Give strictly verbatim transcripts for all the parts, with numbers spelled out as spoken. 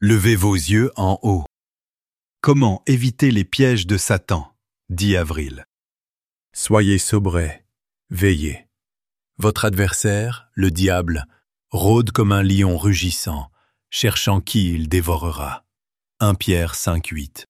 Levez vos yeux en haut. Comment éviter les pièges de Satan, dit Avril. Soyez sobrés, veillez. Votre adversaire, le diable, rôde comme un lion rugissant, cherchant qui il dévorera. premier Pierre cinq huit.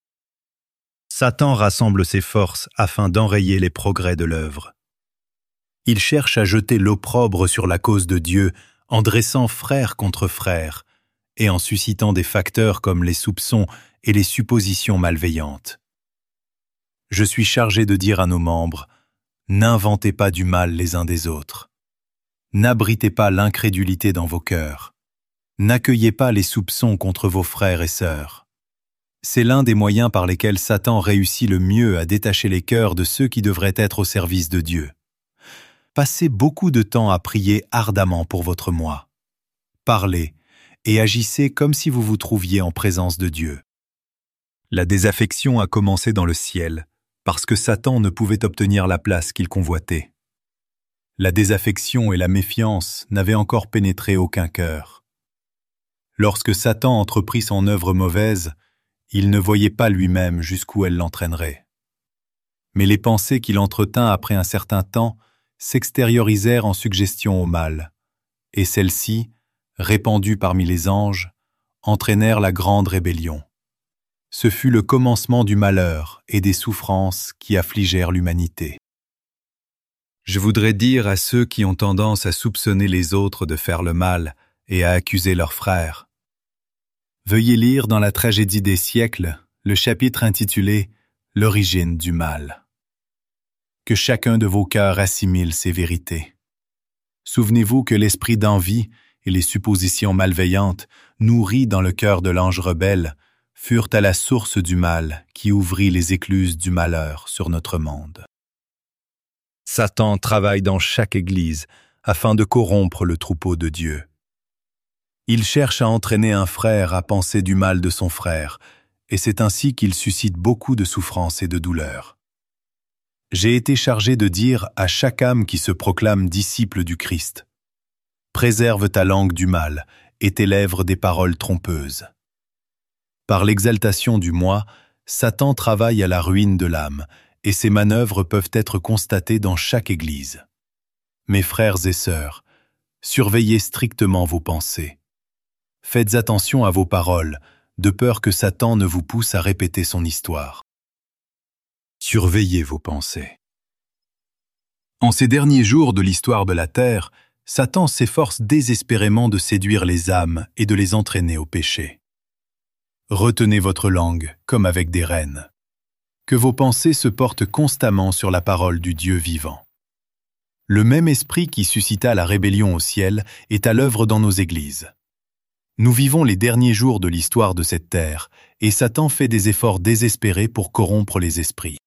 Satan rassemble ses forces afin d'enrayer les progrès de l'œuvre. Il cherche à jeter l'opprobre sur la cause de Dieu en dressant frère contre frère et en suscitant des facteurs comme les soupçons et les suppositions malveillantes. Je suis chargé de dire à nos membres, n'inventez pas du mal les uns des autres. N'abritez pas l'incrédulité dans vos cœurs. N'accueillez pas les soupçons contre vos frères et sœurs. C'est l'un des moyens par lesquels Satan réussit le mieux à détacher les cœurs de ceux qui devraient être au service de Dieu. Passez beaucoup de temps à prier ardemment pour votre moi. Parlez et agissez comme si vous vous trouviez en présence de Dieu. La désaffection a commencé dans le ciel, parce que Satan ne pouvait obtenir la place qu'il convoitait. La désaffection et la méfiance n'avaient encore pénétré aucun cœur. Lorsque Satan entreprit son œuvre mauvaise, il ne voyait pas lui-même jusqu'où elle l'entraînerait. Mais les pensées qu'il entretint après un certain temps s'extériorisèrent en suggestions au mal, et celles-ci, répandues parmi les anges, entraînèrent la grande rébellion. Ce fut le commencement du malheur et des souffrances qui affligèrent l'humanité. Je voudrais dire à ceux qui ont tendance à soupçonner les autres de faire le mal et à accuser leurs frères. Veuillez lire dans la tragédie des siècles le chapitre intitulé « L'origine du mal ». Que chacun de vos cœurs assimile ces vérités. Souvenez-vous que l'esprit d'envie et les suppositions malveillantes, nourries dans le cœur de l'ange rebelle, furent à la source du mal qui ouvrit les écluses du malheur sur notre monde. Satan travaille dans chaque église afin de corrompre le troupeau de Dieu. Il cherche à entraîner un frère à penser du mal de son frère, et c'est ainsi qu'il suscite beaucoup de souffrances et de douleurs. J'ai été chargé de dire à chaque âme qui se proclame disciple du Christ, préserve ta langue du mal et tes lèvres des paroles trompeuses. Par l'exaltation du moi, Satan travaille à la ruine de l'âme, et ses manœuvres peuvent être constatées dans chaque église. Mes frères et sœurs, surveillez strictement vos pensées. Faites attention à vos paroles, de peur que Satan ne vous pousse à répéter son histoire. Surveillez vos pensées. En ces derniers jours de l'histoire de la terre, Satan s'efforce désespérément de séduire les âmes et de les entraîner au péché. Retenez votre langue comme avec des rênes. Que vos pensées se portent constamment sur la parole du Dieu vivant. Le même esprit qui suscita la rébellion au ciel est à l'œuvre dans nos églises. Nous vivons les derniers jours de l'histoire de cette terre, et Satan fait des efforts désespérés pour corrompre les esprits.